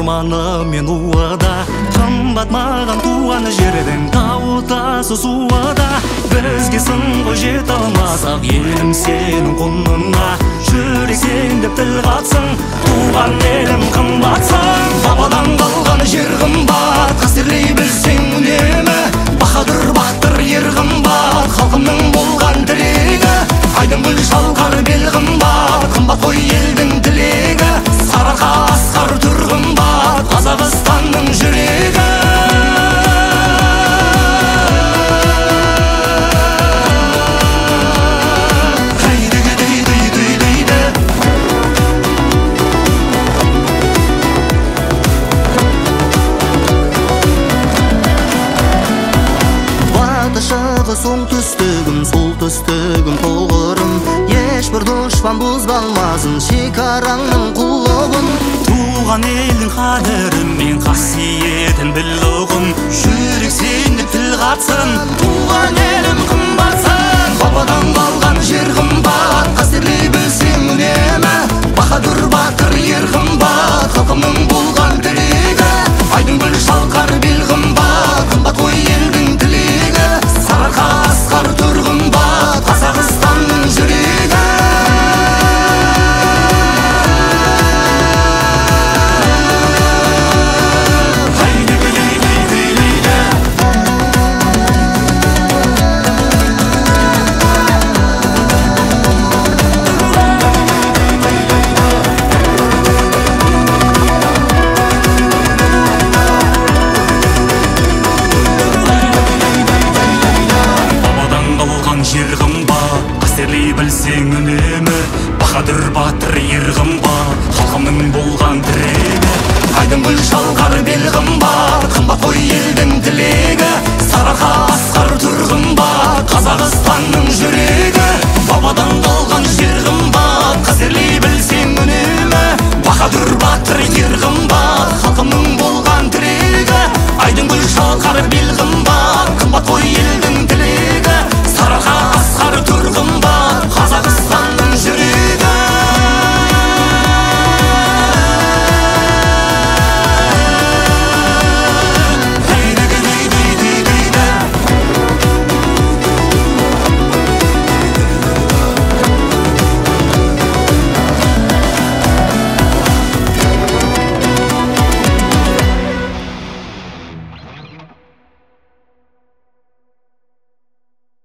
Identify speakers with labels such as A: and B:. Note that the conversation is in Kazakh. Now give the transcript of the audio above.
A: орманы мен уыда, қымбат маған туған жердің тау тасы суыда. Бізге сын ғой жете алмасақ елім сенің құныңа, жүрек сен деп тіл қатсың, туған елім қымбатсың. Бабадан қалған жер қымбат, қастерлей білсең үнемі, баһадүр батыр ер қымбат, халқымның болған тірегі. Айдын гүл шалқар бел қымбат, қымбат қой елдің тілегі. Сарыарқа асқар түр қымбат, Қазақстанның жүрегі.
B: Оңтүстігім, солтүстігім толғырым, ешбір дұшпан бұзбалмасын шекараңның құлығын.
A: Туған елдің қадірін мен қасиетін біл ұғын, жүрек сен деп тіл қатсын,
B: туған елім қымбатсың.
A: бабадан қалған жер қымбат, қастерлей білсең үнемі, баһадүр батыр ер қымбат, халқымның болған тірегі. Айдын гүл шалқар бел қымбат, қымбат қой елдің тілегі. Сарыарқа асқар түр қымбат, Қазақстанның жүрегі. Жер қымбат, қастерлей білсең үнемі, баһадүр батыр ер қымбат, халқымның болған тірегі. Айдын гүл шалқар бел қымбат, қымбат қой елдің